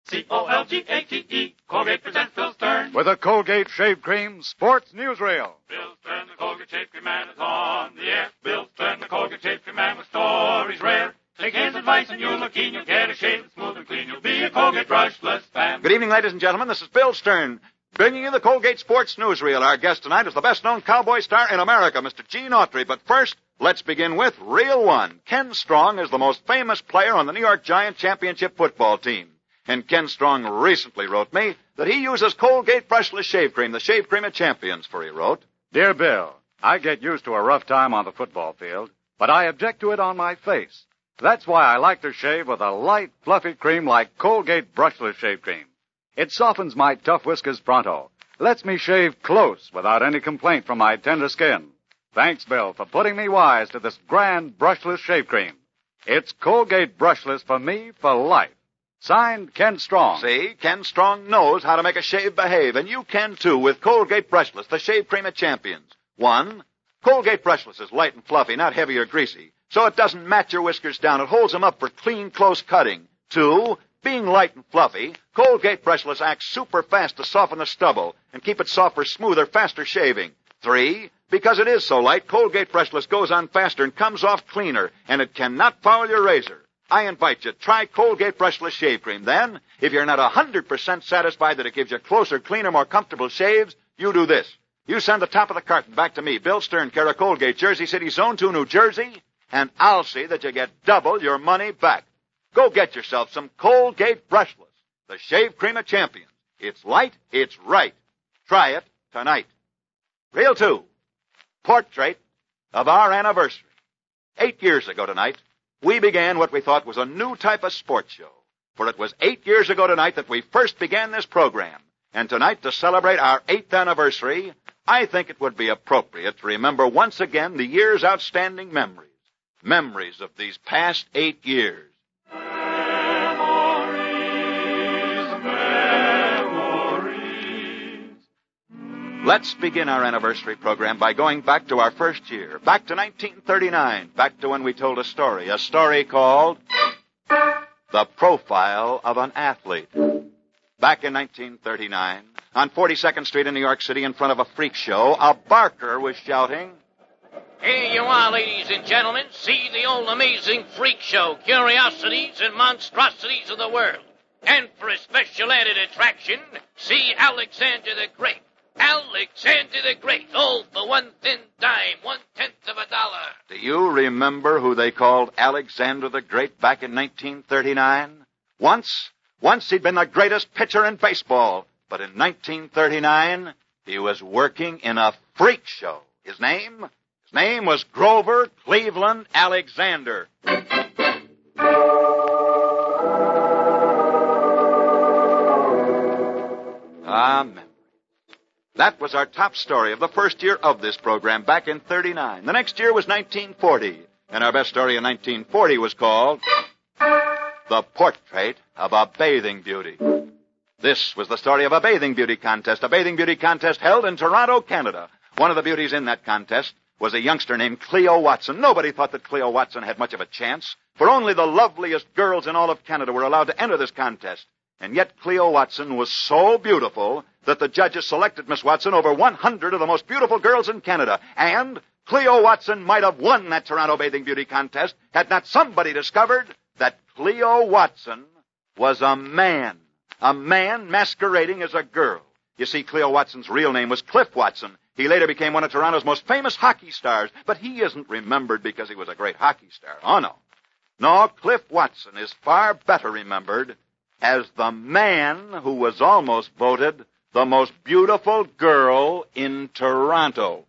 Colgate, Colgate presents Bill Stern. With a Colgate Shave Cream Sports Newsreel. Bill Stern, the Colgate Shave Cream Man is on the air. Bill Stern, the Colgate Shave Cream Man with stories rare. Take his advice and you'll look keen. You'll get a shave that's smooth and clean. You'll be a Colgate brushless fan. Good evening, ladies and gentlemen. This is Bill Stern, bringing you the Colgate Sports Newsreel. Our guest tonight is the best-known cowboy star in America, Mr. Gene Autry. But first, let's begin with Reel 1. Ken Strong is the most famous player on the New York Giant championship football team. And Ken Strong recently wrote me that he uses Colgate brushless shave cream, the shave cream of champions, for he wrote, Dear Bill, I get used to a rough time on the football field, but I object to it on my face. That's why I like to shave with a light, fluffy cream like Colgate brushless shave cream. It softens my tough whiskers pronto, lets me shave close without any complaint from my tender skin. Thanks, Bill, for putting me wise to this grand brushless shave cream. It's Colgate brushless for me for life. Signed, Ken Strong. See, Ken Strong knows how to make a shave behave, and you can too with Colgate brushless, the shave cream of champions. 1, Colgate brushless is light and fluffy, not heavy or greasy, so it doesn't mat your whiskers down. It holds them up for clean, close cutting. 2, being light and fluffy, Colgate brushless acts super fast to soften the stubble and keep it softer, smoother, faster shaving. 3, because it is so light, Colgate brushless goes on faster and comes off cleaner, and it cannot foul your razor. I invite you, try Colgate brushless shave cream. Then, if you're not 100% satisfied that it gives you closer, cleaner, more comfortable shaves, you do this. You send the top of the carton back to me, Bill Stern, care of Colgate, Jersey City, Zone 2, New Jersey, and I'll see that you get double your money back. Go get yourself some Colgate brushless, the shave cream of champions. It's light, it's right. Try it tonight. Reel 2, portrait of our anniversary. 8 years ago tonight, we began what we thought was a new type of sports show. For it was 8 years ago tonight that we first began this program. And tonight, to celebrate our 8th anniversary, I think it would be appropriate to remember once again the year's outstanding memories. Memories of these past 8 years. Let's begin our anniversary program by going back to our first year, back to 1939, back to when we told a story called The Profile of an Athlete. Back in 1939, on 42nd Street in New York City in front of a freak show, a barker was shouting, Here you are, ladies and gentlemen. See the old amazing freak show, curiosities and monstrosities of the world. And for a special added attraction, see Alexander the Great. Alexander the Great, all for 1 thin dime, 1/10 of a dollar. Do you remember who they called Alexander the Great back in 1939? Once he'd been the greatest pitcher in baseball, but in 1939, he was working in a freak show. His name was Grover Cleveland Alexander. Amen. That was our top story of the first year of this program back in 39. The next year was 1940, and our best story in 1940 was called The Portrait of a Bathing Beauty. This was the story of a bathing beauty contest held in Toronto, Canada. One of the beauties in that contest was a youngster named Cleo Watson. Nobody thought that Cleo Watson had much of a chance, for only the loveliest girls in all of Canada were allowed to enter this contest. And yet Cleo Watson was so beautiful that the judges selected Miss Watson over 100 of the most beautiful girls in Canada. And Cleo Watson might have won that Toronto Bathing Beauty contest had not somebody discovered that Cleo Watson was a man masquerading as a girl. You see, Cleo Watson's real name was Cliff Watson. He later became one of Toronto's most famous hockey stars, but he isn't remembered because he was a great hockey star. Oh, no. No, Cliff Watson is far better remembered as the man who was almost voted the most beautiful girl in Toronto.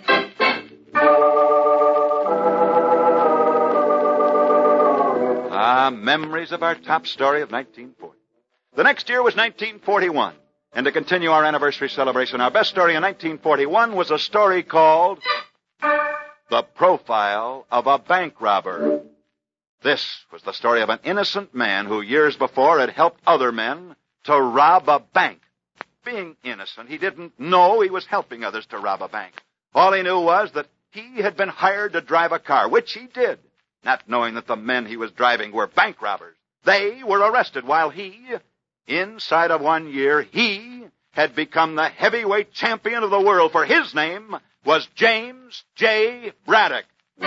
Memories of our top story of 1940. The next year was 1941. And to continue our anniversary celebration, our best story in 1941 was a story called The Profile of a Bank Robber. This was the story of an innocent man who years before had helped other men to rob a bank. Being innocent, he didn't know he was helping others to rob a bank. All he knew was that he had been hired to drive a car, which he did, not knowing that the men he was driving were bank robbers. They were arrested while he Inside of 1 year, he had become the heavyweight champion of the world, for his name was James J. Braddock.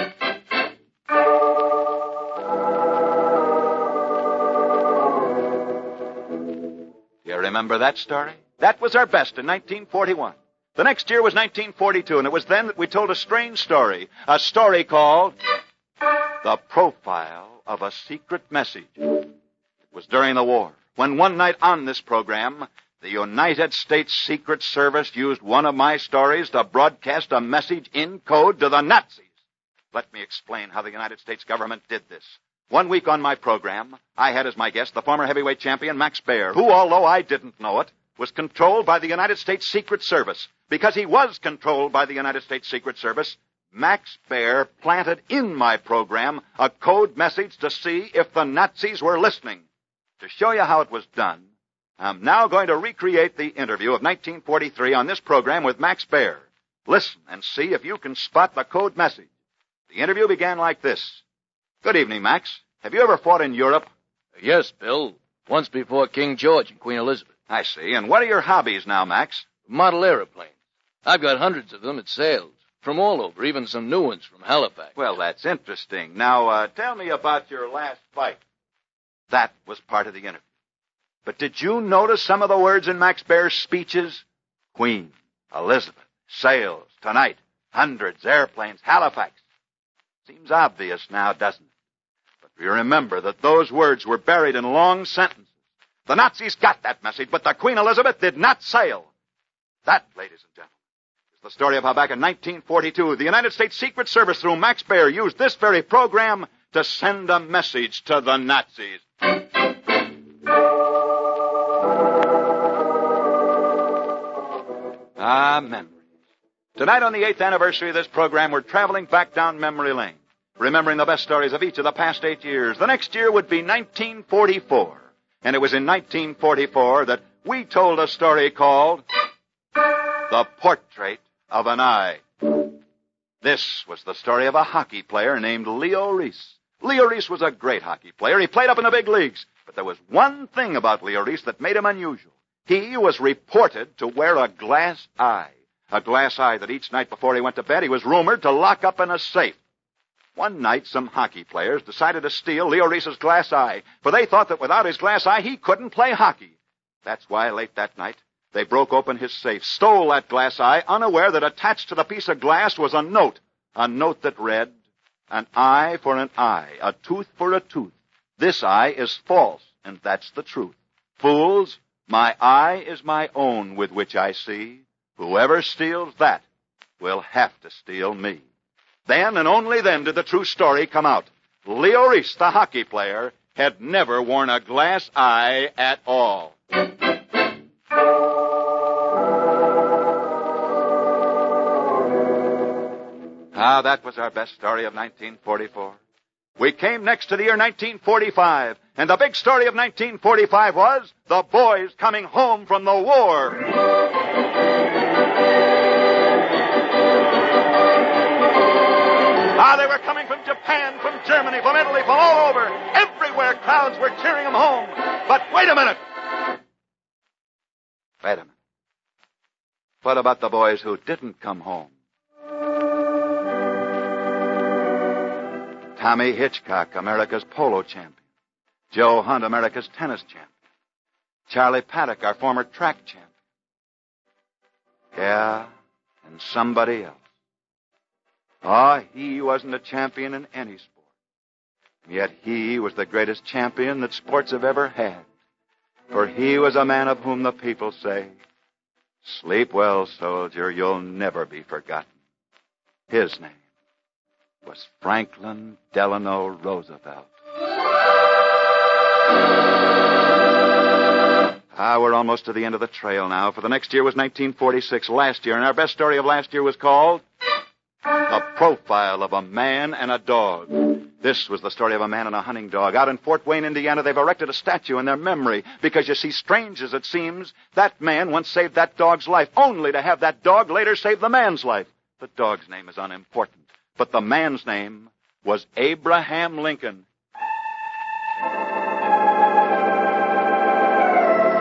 You remember that story? That was our best in 1941. The next year was 1942, and it was then that we told a strange story, a story called The Profile of a Secret Message. It was during the war, when one night on this program, the United States Secret Service used one of my stories to broadcast a message in code to the Nazis. Let me explain how the United States government did this. 1 week on my program, I had as my guest the former heavyweight champion Max Baer, who, although I didn't know it, was controlled by the United States Secret Service. Because he was controlled by the United States Secret Service, Max Baer planted in my program a code message to see if the Nazis were listening. To show you how it was done, I'm now going to recreate the interview of 1943 on this program with Max Baer. Listen and see if you can spot the code message. The interview began like this. Good evening, Max. Have you ever fought in Europe? Yes, Bill. Once before King George and Queen Elizabeth. I see. And what are your hobbies now, Max? Model airplanes. I've got hundreds of them at sales. From all over, even some new ones from Halifax. Well, that's interesting. Now, tell me about your last fight. That was part of the interview. But did you notice some of the words in Max Baer's speeches? Queen, Elizabeth, sales, tonight, hundreds, airplanes, Halifax. Seems obvious now, doesn't it? But we remember that those words were buried in long sentences. The Nazis got that message, but the Queen Elizabeth did not sail. That, ladies and gentlemen, is the story of how back in 1942, the United States Secret Service, through Max Baer, used this very program to send a message to the Nazis. Ah, memories. Tonight, on the 8th anniversary of this program, we're traveling back down memory lane, remembering the best stories of each of the past 8 years. The next year would be 1944. And it was in 1944 that we told a story called The Portrait of an Eye. This was the story of a hockey player named Leo Reese. Leo Reese was a great hockey player. He played up in the big leagues. But there was one thing about Leo Reese that made him unusual. He was reported to wear a glass eye. A glass eye that each night before he went to bed he was rumored to lock up in a safe. One night, some hockey players decided to steal Leo Reese's glass eye, for they thought that without his glass eye, he couldn't play hockey. That's why, late that night, they broke open his safe, stole that glass eye, unaware that attached to the piece of glass was a note that read, "An eye for an eye, a tooth for a tooth. This eye is false, and that's the truth. Fools, my eye is my own with which I see. Whoever steals that will have to steal me." Then and only then did the true story come out. Leo Reese, the hockey player, had never worn a glass eye at all. Ah, that was our best story of 1944. We came next to the year 1945, and the big story of 1945 was the boys coming home from the war. They were coming from Japan, from Germany, from Italy, from all over. Everywhere crowds were cheering them home. But wait a minute. Wait a minute. What about the boys who didn't come home? Tommy Hitchcock, America's polo champion. Joe Hunt, America's tennis champion. Charlie Paddock, our former track champion. Yeah, and somebody else. Oh, he wasn't a champion in any sport. Yet he was the greatest champion that sports have ever had. For he was a man of whom the people say, "Sleep well, soldier, you'll never be forgotten." His name was Franklin Delano Roosevelt. We're almost to the end of the trail now, for the next year was 1946, last year, and our best story of last year was called The Profile of a Man and a Dog. This was the story of a man and a hunting dog. Out in Fort Wayne, Indiana, they've erected a statue in their memory because, you see, strange as it seems, that man once saved that dog's life, only to have that dog later save the man's life. The dog's name is unimportant, but the man's name was Abraham Lincoln.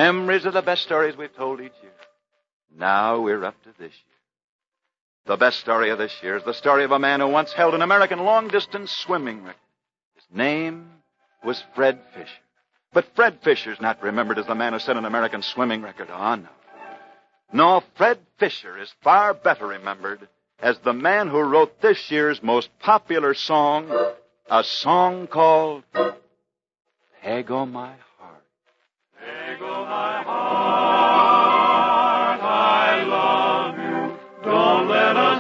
Memories of the best stories we've told each year. Now we're up to this year. The best story of this year is the story of a man who once held an American long-distance swimming record. His name was Fred Fisher. But Fred Fisher's not remembered as the man who set an American swimming record. Oh, no. No, Fred Fisher is far better remembered as the man who wrote this year's most popular song, a song called Peg O' My Heart. Peg O' my heart, I love you. Don't let us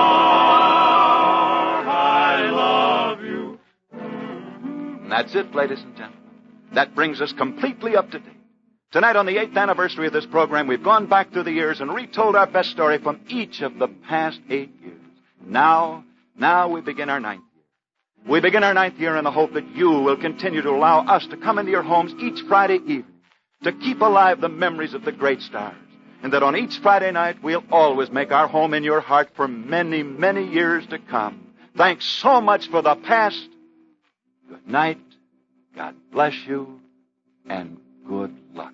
part. I love you. And that's it, ladies and gentlemen. That brings us completely up to date. Tonight, on the 8th anniversary of this program, we've gone back through the years and retold our best story from each of the past 8 years. Now we begin our 9th year. We begin our 9th year in the hope that you will continue to allow us to come into your homes each Friday evening to keep alive the memories of the great stars. And that on each Friday night, we'll always make our home in your heart for many, many years to come. Thanks so much for the past. Good night. God bless you, and good luck.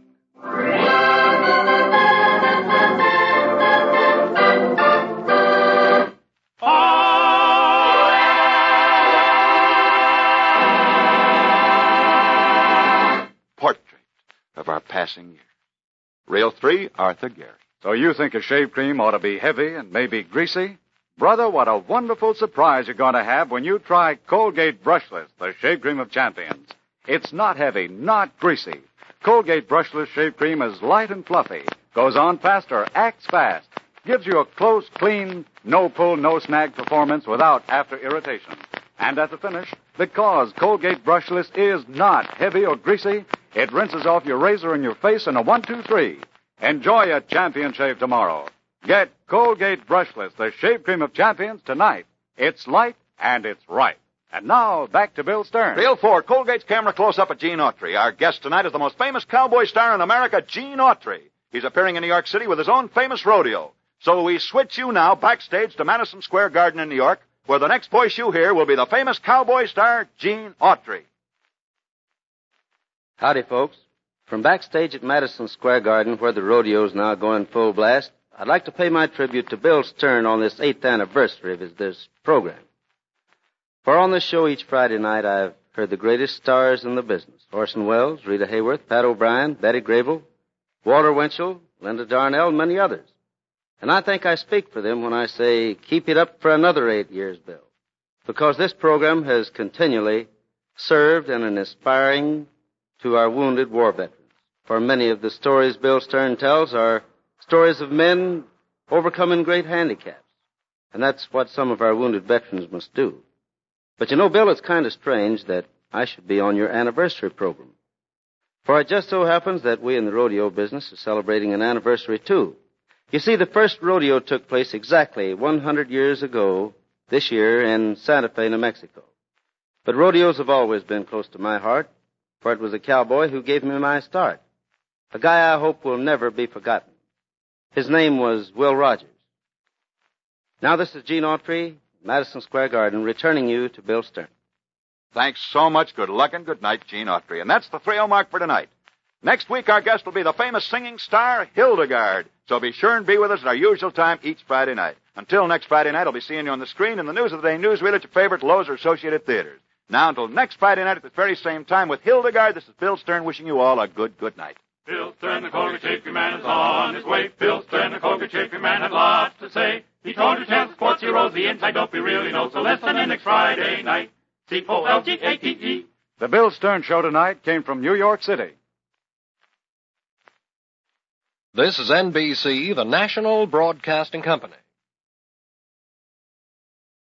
Portrait of our passing year. Reel 3, Arthur Gary. So you think a shave cream ought to be heavy and maybe greasy? Brother, what a wonderful surprise you're going to have when you try Colgate Brushless, the shave cream of champions. It's not heavy, not greasy. Colgate Brushless Shave Cream is light and fluffy, goes on faster, acts fast, gives you a close, clean, no-pull, no-snag performance without after-irritation. And at the finish, because Colgate Brushless is not heavy or greasy, it rinses off your razor and your face in a 1-2-3. Enjoy a champion shave tomorrow. Get Colgate Brushless, the shave cream of champions, tonight. It's light and it's right. And now, back to Bill Stern. Reel 4, Colgate's camera close-up at Gene Autry. Our guest tonight is the most famous cowboy star in America, Gene Autry. He's appearing in New York City with his own famous rodeo. So we switch you now backstage to Madison Square Garden in New York, where the next voice you hear will be the famous cowboy star, Gene Autry. Howdy, folks. From backstage at Madison Square Garden, where the rodeo's now going full blast, I'd like to pay my tribute to Bill Stern on this 8th anniversary of this program. For on this show each Friday night, I've heard the greatest stars in the business. Orson Welles, Rita Hayworth, Pat O'Brien, Betty Grable, Walter Winchell, Linda Darnell, and many others. And I think I speak for them when I say, keep it up for another 8 years, Bill. Because this program has continually served and is inspiring to our wounded war veterans. For many of the stories Bill Stern tells are stories of men overcoming great handicaps. And that's what some of our wounded veterans must do. But you know, Bill, it's kind of strange that I should be on your anniversary program. For it just so happens that we in the rodeo business are celebrating an anniversary, too. You see, the first rodeo took place exactly 100 years ago this year in Santa Fe, New Mexico. But rodeos have always been close to my heart, for it was a cowboy who gave me my start. A guy I hope will never be forgotten. His name was Will Rogers. Now this is Gene Autry, Madison Square Garden, returning you to Bill Stern. Thanks so much. Good luck and good night, Gene Autry. And that's the 3-0 mark for tonight. Next week, our guest will be the famous singing star, Hildegard. So be sure and be with us at our usual time each Friday night. Until next Friday night, I'll be seeing you on the screen in the News of the Day newsreel at your favorite Lowe's or Associated Theaters. Now, until next Friday night at the very same time with Hildegard, this is Bill Stern wishing you all a good night. Bill Stern, the Colgate Shave Cream Man, is on his way. Bill Stern, the Colgate Shave Cream Man, had lots to say. He told you chance sports heroes the inside dope we really know. So listen in next Friday night. Colgate. The Bill Stern Show tonight came from New York City. This is NBC, the National Broadcasting Company.